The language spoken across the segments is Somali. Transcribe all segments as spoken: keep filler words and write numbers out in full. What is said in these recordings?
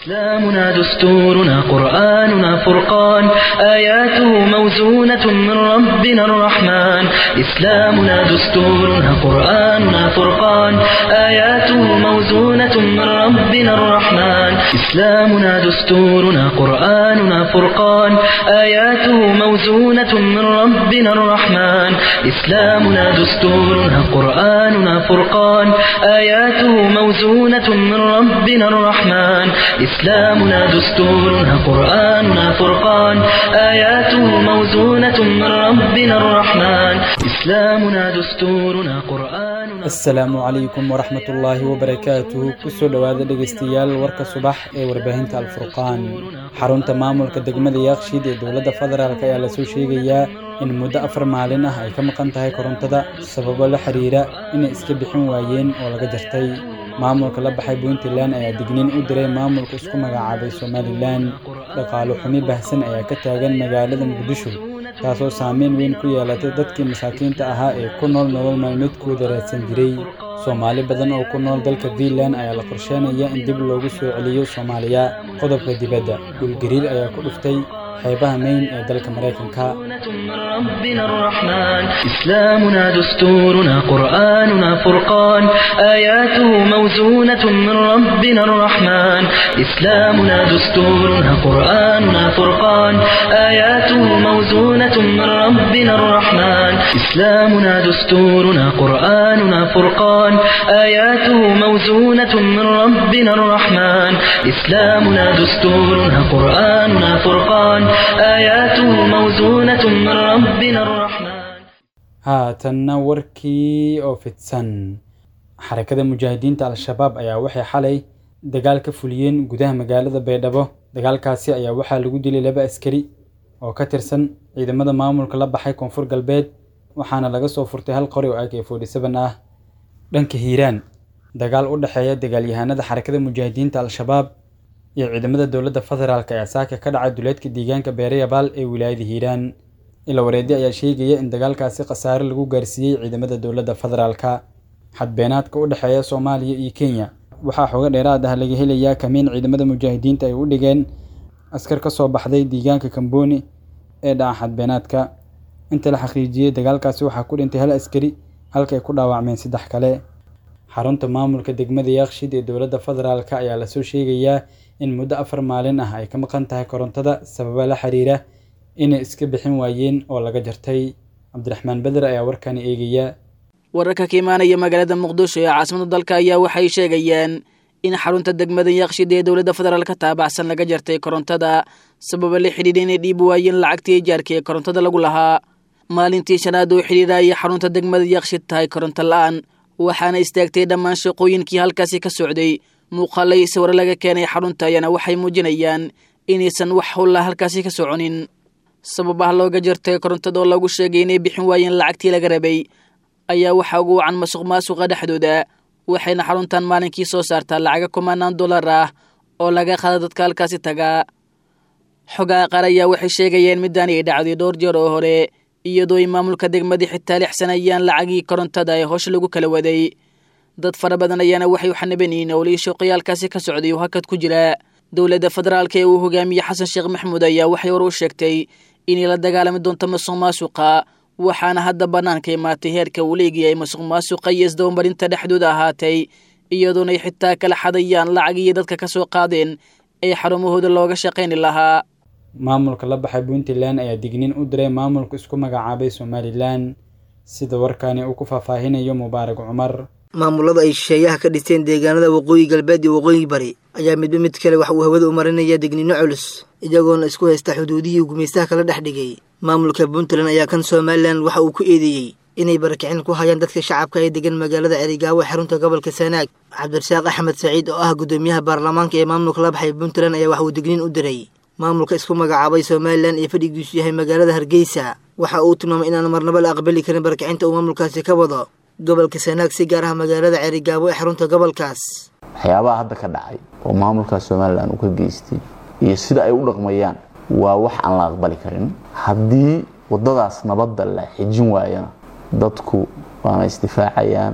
إسلامنا دستورنا قرآننا فرقان آياته موزونة من ربنا الرحمن إسلامنا دستورنا قرآننا فرقان آياته موزونة من ربنا الرحمن إسلامنا دستورنا قرآننا فرقان آياته موزونة من ربنا الرحمن إسلامنا دستورنا قرآننا فرقان آياته موزونة من ربنا الرحمن إسلامنا دستورنا قرآننا فرقان آياته موزونة من ربنا الرحمن إسلامنا دستورنا قرآننا السلام عليكم ورحمة الله وبركاته كسو دواد دغستيال ورka subax ee warbaahinta alfurqaan xarunta maamulka degmada Yaaqshiid ee dowladda federaalka ayaa la soo sheegayaa in muddo afar maalin ah ay ka maqan tahay korontada sababo la xiriira in iska bixin waayeen oo laga jartay maamulka la baxay Puntland ayaa digniin u diray maamulka isku magacaabay Somaliland dhaqaale xumi baahsan ayaa ka taagan magaalada Muqdisho taasoo saameyn weyn ku yeelatay dadkii masaakiinta ahaa ee ku nool nolol maalmeedkooda raadsan jiray Soomaali badan oo ku nool dalka Finland ayaa la qorsheenaya in dib loogu soo celiyo Soomaaliya qodobka dibadda dhulgariir ayaa ku dhuftay xeebaha Maine ee dalka Mareykanka ربنا الرحمن إسلامنا دستورنا قرآننا فرقان آياته موزونة من ربنا الرحمن إسلامنا دستورنا قرآننا فرقان آياته موزونة من ربنا الرحمن إسلامنا دستورنا قرآننا فرقان آياته موزونة من ربنا الرحمن إسلامنا دستورنا قرآننا فرقان آياته موزونة من ربنا الرحمن هاتنا warkii oo fidsan xarakada mujaahidiinta al-shabaab ayaa waxay xalay dagaal ka fuliyeen gudaha magaalada Baydhabo dagaalkaasi ayaa waxa lagu dilay laba askari oo ka tirsan ciidamada maamulka la baxay koonfur galbeed waxaana laga soo furtay hal qori oo A K forty-seven ah dhanka Hiiraan dagaal u dhaxeeya dagaalyahanada xarakada mujaahidiinta al-shabaab iyo ciidamada dowladda federaalka ayaa saaka ka dhacay duleedka deegaanka Beerayabaal ee wilaayada Hiiraan ila wareedi ayaa sheegaya in dagaalkaasi qasaare lagu gaarsiiyay ciidamada dowladda federaalka xadbeenaadka u dhaxeeya Soomaaliya iyo Kenya waxa xoga dheeraad ah laga helayaa kamiin ciidamada mujaahidiinta ay u dhigeen askar ka soo baxday deegaanka Kamboni ee dhaca xadbeenaadka inta la xaqiijiyay dagaalkaasi waxa ku dhintay hal askari halka ay ku dhaawacmeen saddex kale xarunta maamulka degmada Yaaqshiid ee dowladda federaalka ayaa la soo sheegayaa in muddo afar maalin ah ay ka maqan tahay korontada sababa la xiriira in iska bixin waayeen oo laga jartay Cabdiraxmaan Badar ayaa warkan eegaya wararka ka imaanaya magaalada Muqdisho ee caasimadda dalka ayaa waxay sheegayaan in xarunta degmada Yaaqshiid ee dowladda federaalka taabacsan laga jartay korontada sababa la xiriira in dib waayeen lacagtii ijaarka ee korontada lagu lahaa maalintii shanaad oo xiriiraya xarunta degmada Yaaqshiid tahay koronto la'aan waxaana istaagtay dhammaan shaqooyinkii halkaasi ka socday muuqaalay sawir laga keenay xarunta ayana waxay muujinayaan inaysan wax howla halkaasi ka soconin sababaha looga jartay korontada oo lagu sheegay inay bixin waayeen lacagtii laga rabay ayaa waxa ugu wacan masuq-maasuqa dhexdooda waxayna xaruntan maalinkii soo saartaa lacag kumanaan dollar ah oo laga qaado dadka halkaasi taga xogaa qaar ayaa waxay sheegayeen midaan ay dhacday dhowr jeer oo hore iyadoo ay maamulka degmada xitaa lixsanayaan lacagii korontada ee hoosh lagu kala waday dad fara badan ayaana waxay u xanabanayeen owlii shaqooyalkaasi ka socday oo hakad ku jira dowladda federaalka ee uu hogaamiyay Xasan Sheekh Maxamuud ayaa waxay hore u sheegtay inay la dagaalami doonto masuq-maasuqa waxaana hadda banaanka imaatay heerka uu leeyahay masuq-maasuqa iyo isdawmarinta dhexdooda ahaatay iyadoona ay xitaa kala xadayaan lacagii dadka ka soo qaadeen ee xarumahooda looga shaqayn lahaa maamulka la baxay Puntland ayaa digniin u diray maamulka isku magacaabay Somaliland sida warkani uu ku faahfaahinayo Mubaarak Cumar maamulada ay shisheeyaha ka dhisteen deegaanada waqooyi galbeed iyo waqooyi bari ayaa midba mid kale wax uu hawada u marinaya digniino culus iyagoona isku haysta xuduudihii gumeystaha kala dhex dhigay maamulka Puntland ayaa kan Somaliland waxa uu ku eedeeyay inay barakicin ku hayaan dadka shacabka ee degan magaalada Cerigaawo xarunta gobolka Sanaag Cabdirasaaq Axmed Saciid oo ah gudoomiyaha baarlamaanka ee maamulka la baxay Puntland ayaa wax uu digniin u diray maamulka isku magacaabay Somaliland ee fadhigiisu yahay magaalada Hargeysa waxa uu tilmaamay inaan marnaba la aqbali karin barakicinta uu maamulkaasi ka wado gobolka Sanaag si gaar ah magaalada Cerigaawo ee xarunta gobolkaas waxyaabaha hadda ka dhacay oo maamulka Somaliland uu ka geystay iyo sida ay u dhaqmayaan waa wax aan la aqbali karin haddii wadadaas nabadda la xijin waayana dadku waana isdifaacayaan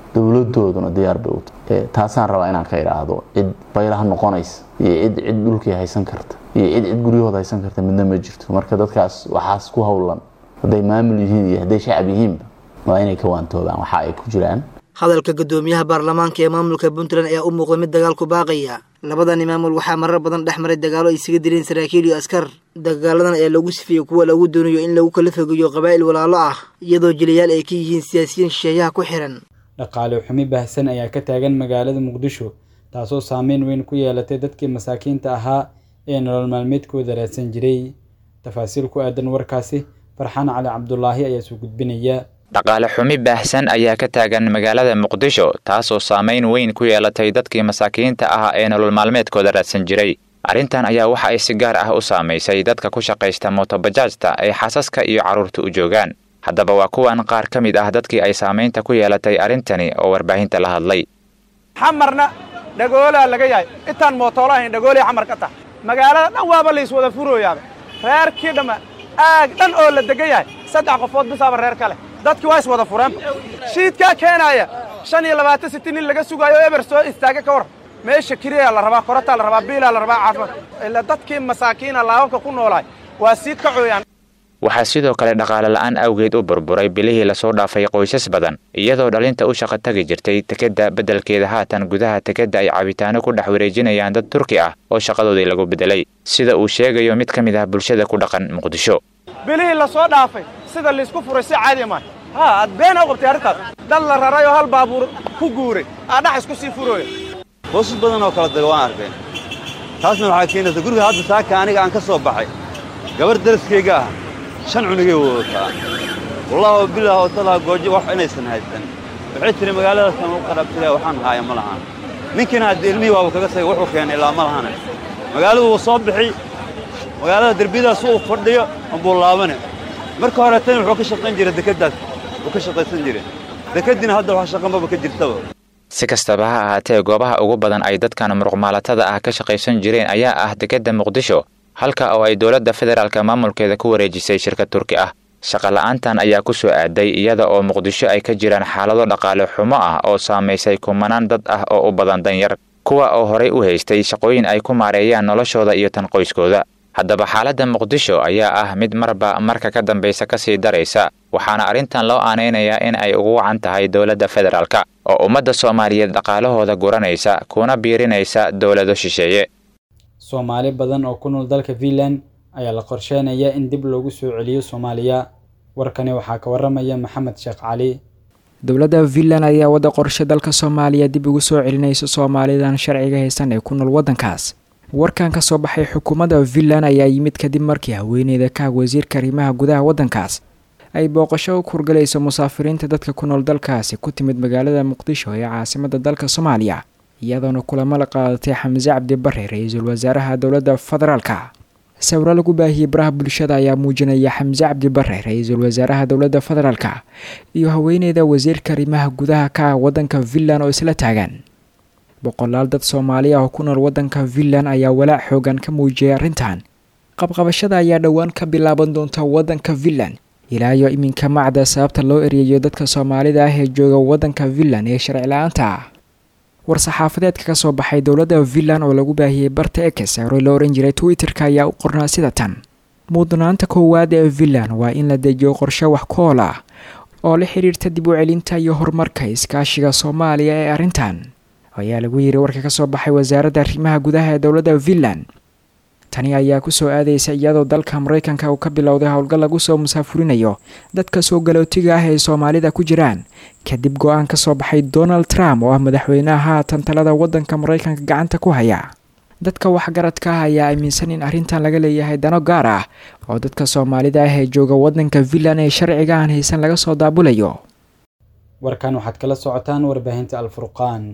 dowladooduna diyaar bay u tahay taasaan rabaa inaan ka iraahdo cid baylaha noqonaysa iyo cid cid dhulkii haysan karta iyo cid cid guryahooda haysan karta midna ma jirto marka dadkaas waxaas ku hawlan haday maamul yihiin iyo haday shacab yihiin waa inay ka waantoobaan waxa ay ku jiraan hadalka gudoomiyaha baarlamaanka ee maamulka Puntland ayaa u muuqday mid dagaal ku baaqaya labadan maamul waxaa marar badan dhexmaray dagaalo ay isaga dileen saraakiil iyo askar dagaaladan ayaa lagu sifiyay kuwa lagu doonayo in lagu kala fogeeyo qabaa'il walaalo ah iyadoo jilayaal ay ka yihiin siyaasiyiin shisheeyaha ku xiran dhaqaale xumi baahsan ayaa ka taagan magaalada Muqdisho taasoo saameyn weyn ku yeelatay dadkii masaakiinta ahaa ee nolol maalmeedkooda raadsan jiray tafaasiil ku aadan warkaasi Farxaan Cali Cabdullaahi ayaa soo gudbinaya dhaqaale xumi baahsan ayaa ka taagan magaalada Muqdisho taasoo saameyn weyn ku yeelatay dadkii masaakiinta ah ee nolol maalmeedkooda raadsan jiray arrintan ayaa waxa ay si gaar ah u saameysay dadka ku shaqeysta motobajaajta ee xasaska iyo caruurta u joogaan haddaba waa kuwan qaar ka mid ah dadkii ay saameynta ku yeelatay arrintani oo warbaahinta la hadlay xamarna dhagoolaa laga yahay intaan mootolahayn dhagoolay xamar ka tahay magaalada dhan waaba la iswada furooyaaba reerkii dhama aag dhan oo la degan yahay saddex qofood bisaaba reer kale dadki waa iswada fureen shiidka keenaya shan iyo labaatan sitin laga sugayo eber soo istaaga ka war meesha kiriya la rabaa korata la rabaa biila la rabaa caafimaad ila dadkii masaakiina laabka ku noolay waa si kacooyaan waxaa sidoo kale dhaqaale la'aan awgeed u burburay bilihii la soo dhaafay qoysas badan iyadoo dhalinta u shaqo tagi jirtay tekada bedelkeeda haatan gudaha tekada ay cabitaano ku dhex wareejinayaan dad Turki ah oo shaqadoodii lagu bedelay sida uu sheegayo mid ka mid ah bulshada ku dhaqan Muqdisho bilihii la soo dhaafay sida la isku furay si caadi ma ha ad been oo qabtay arrintaas dad la raray oo hal baabuur ku guuray aan dhax isku sii furooy qoys badan oo kala dagawaan arkay taasna waxa keenaysa guriga hadda saaka aniga aan ka soo baxay gabar daraskeyga ah shan cunugay wadataa wallahi billahi taala goojo wax inaysan haysan waxay tiri magaalada san u qarabtay waxaan haaya ma lahan ninkina hadii ilmihi waa kaga sagay wuxuu keenay ilaa ma lahan magaaladu wuu soo bixi magaalada darbidaas uu fadhiyo ambuu laabane marka hore tan wuxuu ka shaqayn jiray dekadaas uu ka shaqaysan jiray dekadina hadda wax shaqo ma ka jirtaba si kastaba ha ahaatee goobaha ugu badan ay dadkan muruqmaalatada ah ka shaqaysan jireen ayaa ah dekada Muqdisho halka oo ay dawladda federaalka maamulkeeda ku wareejisay shirkad Turki ah shaqo la'aantan ayaa ku soo aaday iyada oo Muqdisho ay ka jiraan xaalado dhaqaale xumo ah oo saameysay kumanaan dad ah oo u badan danyar kuwa oo horey u haystay shaqooyin ay ku maareeyaan noloshooda iyo tan qoyskooda haddaba xaaladda Muqdisho ayaa ah mid marba marka ka dambaysa ka sii daraysa waxaana arrintan loo aaneynayaa in ay ugu wacan tahay dawladda federaalka oo ummadda Soomaaliyeed dhaqaalahooda guranaysa kuna biirinaysa dawlado shisheeye Soomaali badan oo ku nool dalka Finland ayaa la qorsheenaya in dib loogu soo celiyo Soomaaliya warkani waxaa ka waramaya Maxamed Sheekh Cali dawladda Finland ayaa wada qorshe dalka Soomaaliya dib ugu soo celinaysa Soomaalidan sharciga haysan ee ku nool wadankaas warkan ka soo baxay xukuumadda Finland ayaa yimid kadib markii haweeneyda ka wasiirka arrimaha gudaha wadankaas ay booqasho ku horgalayso musaafiriinta dadka ku nool dalkaasi ku timid magaalada Muqdisho ee caasimadda dalka Soomaaliya iyadoo kulamo la qaadatay Xamse Cabdi Barre ra'iisul wasaaraha dawladda federaalka sawir lagu baahiyay baraha bulshada ayaa muujinaya Xamse Cabdi Barre ra'iisul wasaaraha dawladda federaalka iyo haweeneyda wasiirka arrimaha gudaha ka wadanka Finland oo isla taagan boqolaal dad Soomaali ah oo ku nool wadanka Finland ayaa walaac xoogan ka muujiyay arrintan qabqabashada ayaa dhawaan ka bilaaban doonta wadanka Finland ilaa iyo iminka macda sababta loo ereeyo dadka Soomaalida ah ee jooga wadanka Finland ee sharci la'aanta war-saxaafadeedka ka soo baxay dawladda Finland oo lagu baahiyay barta X oo loo oran jiray Twitter-ka ayaa u qornaa sida tan mudnaanta koowaad ee Finland waa in la dejiyo qorshe wax ku ool ah oo la xiriirta dib u celinta iyo horumarka iskaashiga Soomaaliya ee arrintan ayaa lagu yiri warka ka soo baxay wasaaradda arrimaha gudaha ee dawladda Finland tani ayaa ku soo aadaysa iyadoo dalka Mareykanka uu ka bilowday howlgal lagu soo musaafurinayo dadka soo galootiga ah ee Soomaalida ku jiraan kadib go'aan ka soo baxay Donald Trump oo ah madaxweynaha tantalada wadanka Mareykanka gacanta ku haya dadka waxgaradka ah ayaa aaminsan in arrintan laga leeyahay dano gaar ah oo dadka Soomaalida ah ee jooga wadanka Finland ee sharciga aan haysan laga soo daabulayo warkan waxaad kala socotaan warbaahinta Al-Furqaan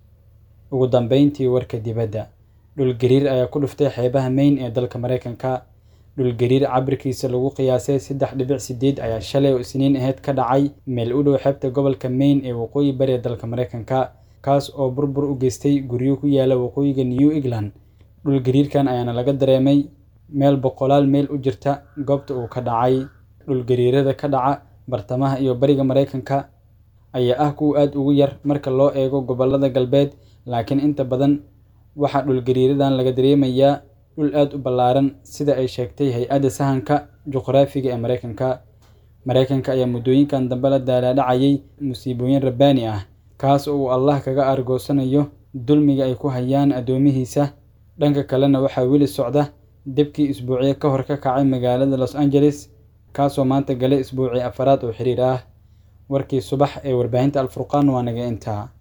ugu dambeyntii warka dibadda dhul gariir ayaa ku dhuftay xeebaha Maine ee dalka Mareykanka dhul gariir cabirkiisa lagu qiyaasay saddex dhibic sideed ayaa shalay oo Isniin ahayd ka dhacay meel u dhow xeebta gobolka Maine ee waqooyi bari ee dalka Mareykanka kaas oo burbur u geystay guryo ku yaala waqooyiga New England dhul gariirkan ayaana laga dareemay meel boqolaal meel u jirta goobta uu ka dhacay dhul gariirada ka dhaca bartamaha iyo bariga Mareykanka ayaa ah kuwa aad ugu yar marka loo eego gobollada galbeed, laakiin inta badan waxaa dhulgariiradan laga dareemayaa dhul aad u ballaaran sida ay sheegtay hay-adda sahanka juqraafiga ee Mareykanka. Mareykanka ayaa muddooyinkan dambe la daalaa-dhacayay musiibooyin rabbaani ah, kaas oo uu Allah kaga argoosanayo dulmiga ay ku hayaan addoomihiisa. Dhanka kalena waxaa weli socda debkii isbuucyo ka hor ka kacay magaalada Los Angeles, kaasoo maanta galay isbuucii afaraad oo xiriir ah. Warkii subax ee warbaahinta Al Furqaan waa naga intaa.